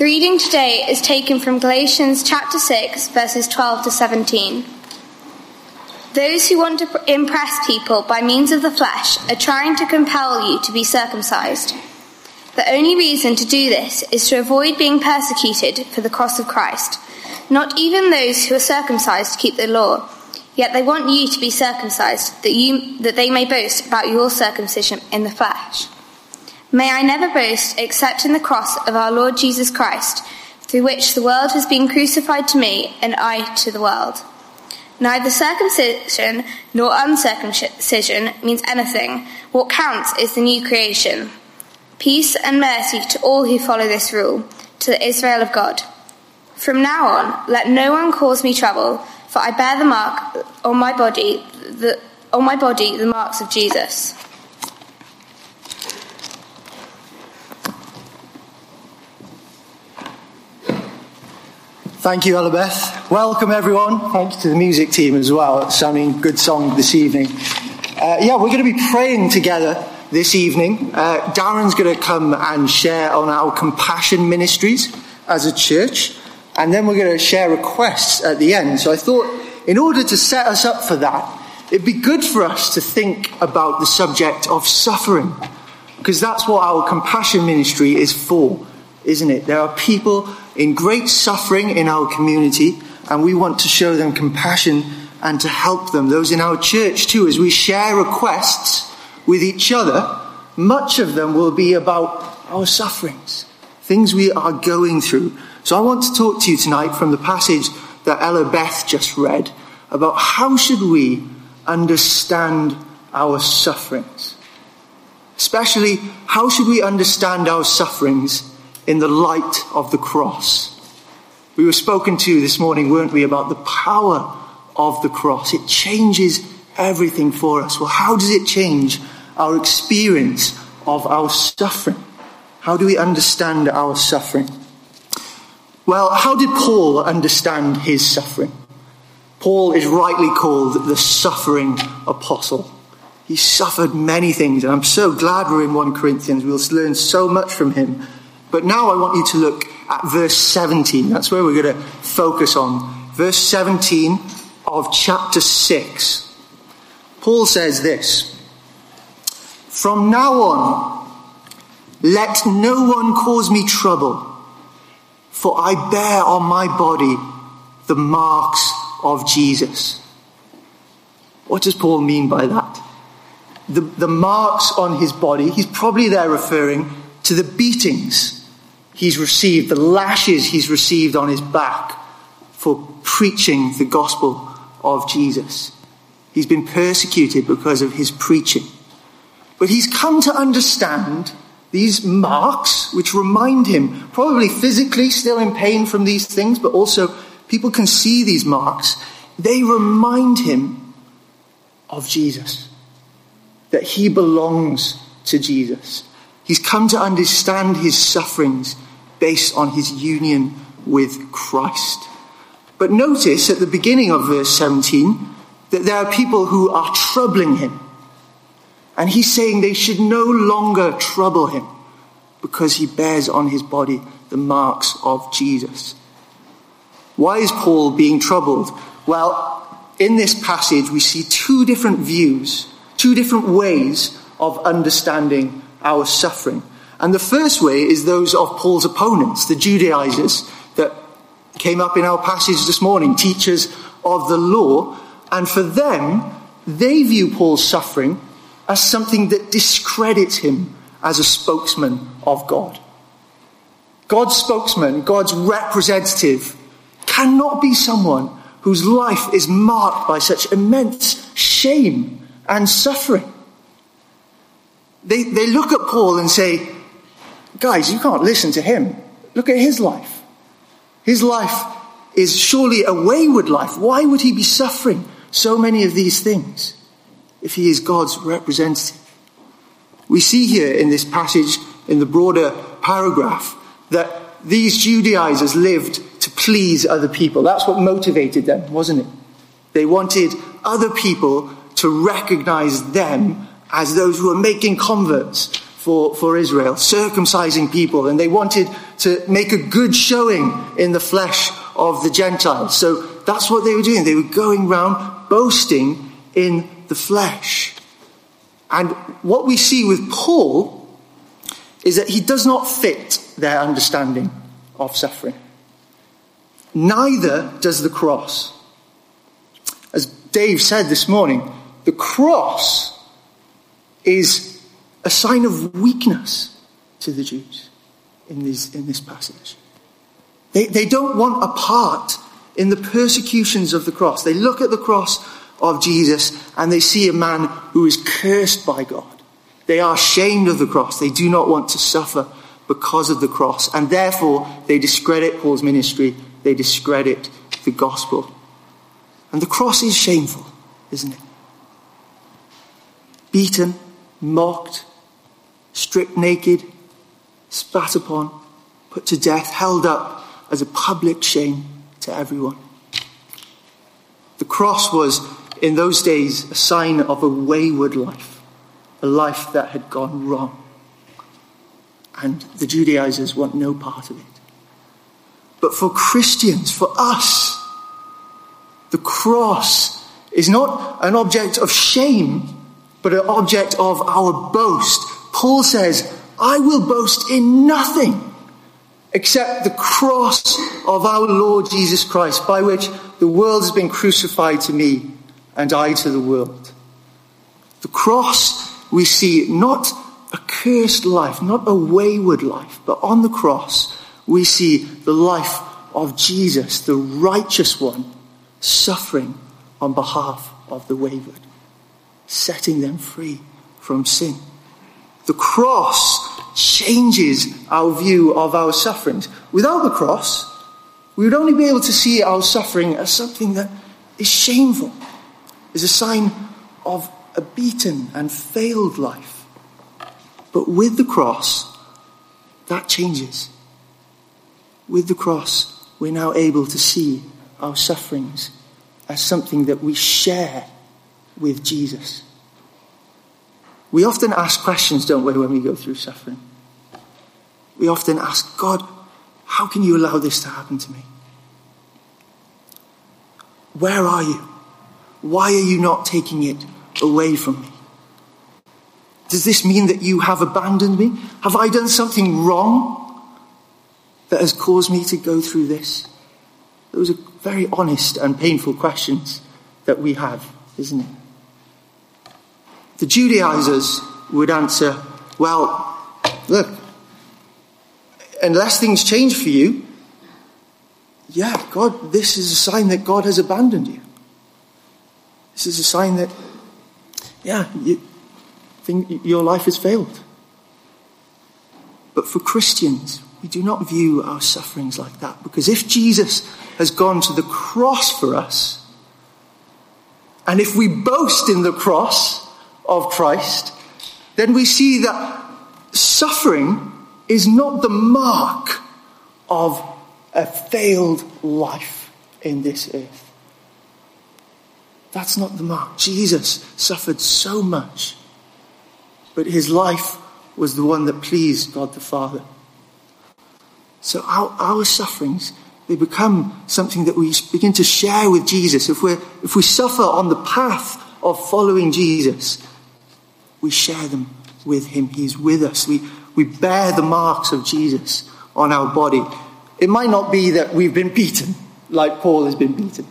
The reading today is taken from Galatians chapter 6, verses 12 to 17. Those who want to impress people by means of the flesh are trying to compel you to be circumcised. The only reason to do this is to avoid being persecuted for the cross of Christ. Not even those who are circumcised keep the law, yet they want you to be circumcised, that they may boast about your circumcision in the flesh. May I never boast except in the cross of our Lord Jesus Christ, through which the world has been crucified to me and I to the world. Neither circumcision nor uncircumcision means anything. What counts is the new creation. Peace and mercy to all who follow this rule, to the Israel of God. From now on, let no one cause me trouble, for I bear the mark on my body, the marks of Jesus. Thank you, Elabeth. Welcome, everyone. Thanks to the music team as well. It's sounding good song this evening. We're going to be praying together this evening. Darren's going to come and share on our compassion ministries as a church, and then we're going to share requests at the end. So I thought, in order to set us up for that, it'd be good for us to think about the subject of suffering, because that's what our compassion ministry is for, isn't it? There are people in great suffering in our community, and we want to show them compassion and to help them. Those in our church too, as we share requests with each other, much of them will be about our sufferings, things we are going through. So I want to talk to you tonight from the passage that Elabeth just read about how should we understand our sufferings. Especially, how should we understand our sufferings in the light of the cross? We were spoken to this morning, weren't we, about the power of the cross. It changes everything for us. Well, how does it change our experience of our suffering? How do we understand our suffering? Well, how did Paul understand his suffering? Paul is rightly called the suffering apostle. He suffered many things, and I'm so glad we're in 1 Corinthians. We'll learn so much from him. But now I want you to look at verse 17. That's where we're going to focus on. Verse 17 of chapter 6. Paul says this: "From now on, let no one cause me trouble, for I bear on my body the marks of Jesus." What does Paul mean by that? The marks on his body, he's probably there referring to the beatings he's received, the lashes he's received on his back for preaching the gospel of Jesus. He's been persecuted because of his preaching. But he's come to understand these marks, which remind him, probably physically still in pain from these things, but also people can see these marks. They remind him of Jesus, that he belongs to Jesus. He's come to understand his sufferings based on his union with Christ. But notice at the beginning of verse 17 that there are people who are troubling him. And he's saying they should no longer trouble him because he bears on his body the marks of Jesus. Why is Paul being troubled? Well, in this passage we see two different views, two different ways of understanding our suffering. And the first way is those of Paul's opponents, the Judaizers that came up in our passage this morning, teachers of the law. And for them, they view Paul's suffering as something that discredits him as a spokesman of God. God's spokesman, God's representative, cannot be someone whose life is marked by such immense shame and suffering. They look at Paul and say, guys, you can't listen to him. Look at his life. His life is surely a wayward life. Why would he be suffering so many of these things if he is God's representative? We see here in this passage, in the broader paragraph, that these Judaizers lived to please other people. That's what motivated them, wasn't it? They wanted other people to recognize them as those who were making converts, for Israel, circumcising people, and they wanted to make a good showing in the flesh of the Gentiles. So that's what they were doing. They were going round boasting in the flesh. And what we see with Paul is that he does not fit their understanding of suffering. Neither does the cross. As Dave said this morning, the cross is a sign of weakness to the Jews in this passage. They don't want a part in the persecutions of the cross. They look at the cross of Jesus and they see a man who is cursed by God. They are ashamed of the cross. They do not want to suffer because of the cross. And therefore, they discredit Paul's ministry. They discredit the gospel. And the cross is shameful, isn't it? Beaten, mocked, stripped naked, spat upon, put to death, held up as a public shame to everyone. The cross was, in those days, a sign of a wayward life, a life that had gone wrong. And the Judaizers want no part of it. But for Christians, for us, the cross is not an object of shame, but an object of our boast. Paul says, I will boast in nothing except the cross of our Lord Jesus Christ, by which the world has been crucified to me and I to the world. The cross, we see not a cursed life, not a wayward life, but on the cross we see the life of Jesus, the righteous one, suffering on behalf of the wayward, setting them free from sin. The cross changes our view of our sufferings. Without the cross, we would only be able to see our suffering as something that is shameful, is a sign of a beaten and failed life. But with the cross, that changes. With the cross, we're now able to see our sufferings as something that we share with Jesus. We often ask questions, don't we, when we go through suffering? We often ask, God, how can you allow this to happen to me? Where are you? Why are you not taking it away from me? Does this mean that you have abandoned me? Have I done something wrong that has caused me to go through this? Those are very honest and painful questions that we have, isn't it? The Judaizers would answer, well, look, unless things change for you, yeah, God, this is a sign that God has abandoned you. This is a sign that, yeah, your life has failed. But for Christians, we do not view our sufferings like that, because if Jesus has gone to the cross for us, and if we boast in the cross of Christ, then we see that suffering is not the mark of a failed life in this earth. That's not the mark. Jesus suffered so much, but his life was the one that pleased God the Father. So our sufferings, they become something that we begin to share with Jesus. If we suffer on the path of following Jesus, we share them with him. He's with us. We bear the marks of Jesus on our body. It might not be that we've been beaten like Paul has been beaten.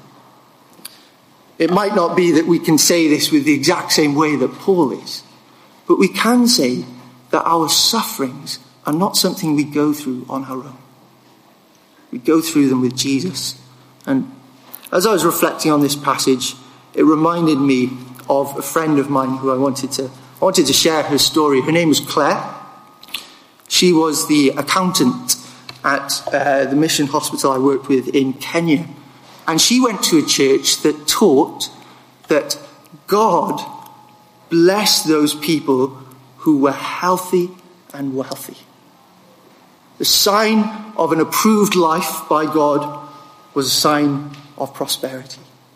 It might not be that we can say this with the exact same way that Paul is. But we can say that our sufferings are not something we go through on our own. We go through them with Jesus. And as I was reflecting on this passage, it reminded me of a friend of mine who I wanted to share her story. Her name was Claire. She was the accountant at the mission hospital I worked with in Kenya. And she went to a church that taught that God blessed those people who were healthy and wealthy. The sign of an approved life by God was a sign of prosperity.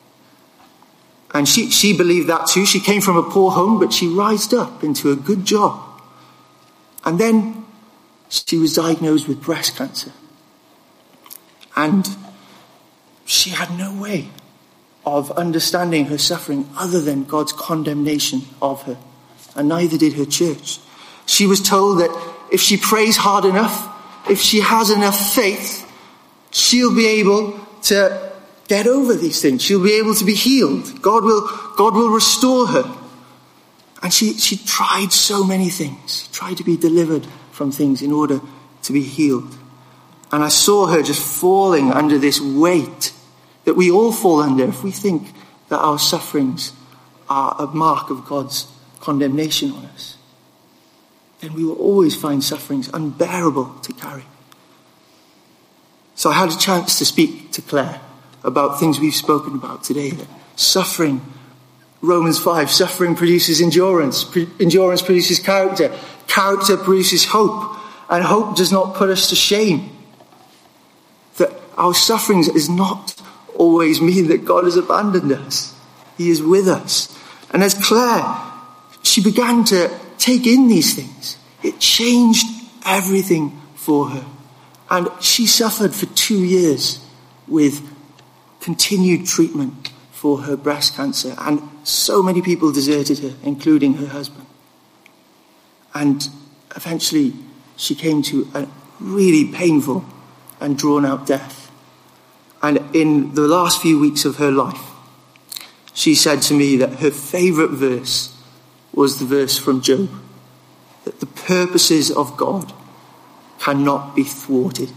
And she believed that too. She came from a poor home, but she rised up into a good job. And then she was diagnosed with breast cancer. And she had no way of understanding her suffering other than God's condemnation of her. And neither did her church. She was told that if she prays hard enough, if she has enough faith, she'll be able to get over these things. She'll be able to be healed. God will restore her. And she tried so many things. She tried to be delivered from things in order to be healed. And I saw her just falling under this weight that we all fall under if we think that our sufferings are a mark of God's condemnation on us. Then we will always find sufferings unbearable to carry. So I had a chance to speak to Claire about things we've spoken about today. That suffering, Romans 5, suffering produces endurance. Endurance produces character. Character produces hope. And hope does not put us to shame. That our sufferings does not always mean that God has abandoned us. He is with us. And as Claire, she began to take in these things. It changed everything for her. And she suffered for 2 years with continued treatment for her breast cancer. And so many people deserted her, including her husband. And eventually she came to a really painful and drawn-out death. And in the last few weeks of her life, she said to me that her favourite verse was the verse from Job, that the purposes of God cannot be thwarted.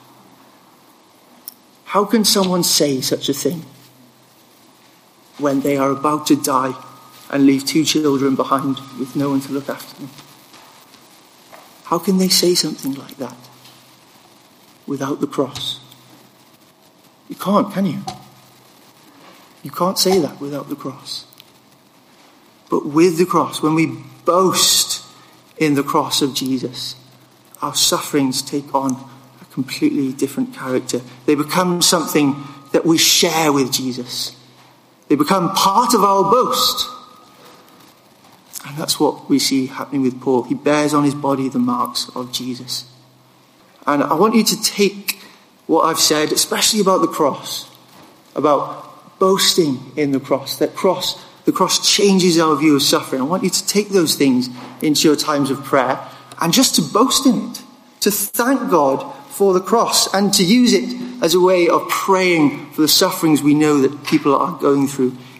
How can someone say such a thing when they are about to die and leave 2 children behind with no one to look after them? How can they say something like that without the cross? You can't, can you? You can't say that without the cross. But with the cross, when we boast in the cross of Jesus, our sufferings take on a completely different character. They become something that we share with Jesus. They become part of our boast. And that's what we see happening with Paul. He bears on his body the marks of Jesus. And I want you to take what I've said, especially about the cross, about boasting in the cross, the cross changes our view of suffering. I want you to take those things into your times of prayer and just to boast in it, to thank God for the cross and to use it as a way of praying for the sufferings we know that people are going through